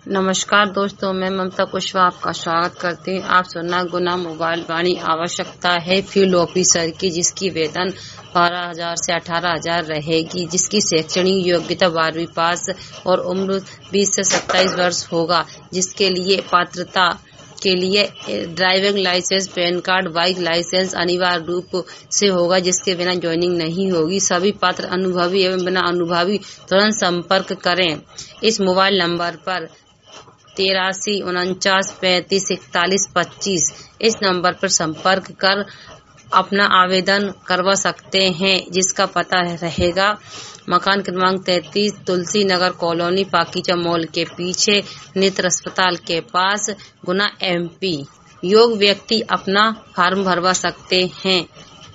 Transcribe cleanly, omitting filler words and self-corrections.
नमस्कार दोस्तों, मैं ममता कुशवाहा आपका स्वागत करती हूँ। आप सुनना गुना मोबाइल वाणी आवश्यकता है फील्ड ऑफिसर की, जिसकी वेतन 12,000 से 18,000 रहेगी, जिसकी शैक्षणिक योग्यता 12वीं पास और उम्र 20 से 27 वर्ष होगा, जिसके लिए पात्रता के लिए driving licence, PAN card, bike licence अनिवार्य रूप से होगा, जिसके बिना ज्वाइनिंग नहीं होगी। सभी पात्र अनुभवी एवं बिना अनुभवी तुरंत संपर्क करें इस मोबाइल नंबर पर 83 49 35 41 25। इस नंबर पर संपर्क कर अपना आवेदन करवा सकते हैं, जिसका पता रहेगा मकान क्रमांक 33, तुलसी नगर कॉलोनी, पाकिजा मॉल के पीछे, नेत्र अस्पताल के पास, गुना MP। योग व्यक्ति अपना फॉर्म भरवा सकते हैं।